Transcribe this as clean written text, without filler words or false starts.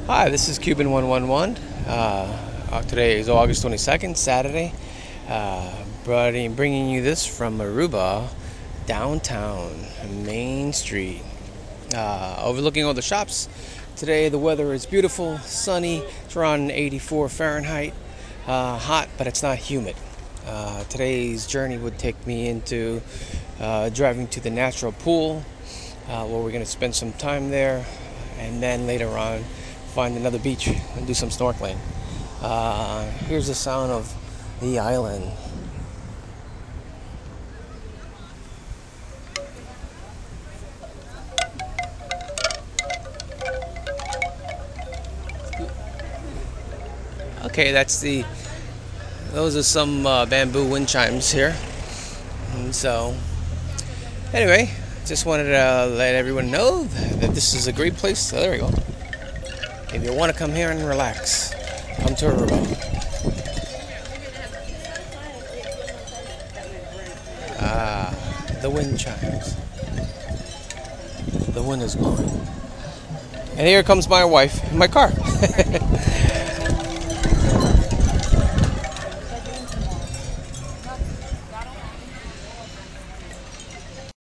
Hi, this is Cuban 111. Today is August 22nd, Saturday. Bringing you this from Aruba, downtown, Main Street, overlooking all the shops. Today the weather is beautiful, sunny. It's around 84 Fahrenheit. Hot, but it's not humid. Today's journey would take me into driving to the natural pool, where we're going to spend some time there, and then later on find another beach and do some snorkeling. Here's the sound of the island. Okay, those are some bamboo wind chimes here. And so, anyway, just wanted to let everyone know that this is a great place. So there we go. If you want to come here and relax, come to Aruba. The wind chimes. The wind is blowing. And here comes my wife in my car.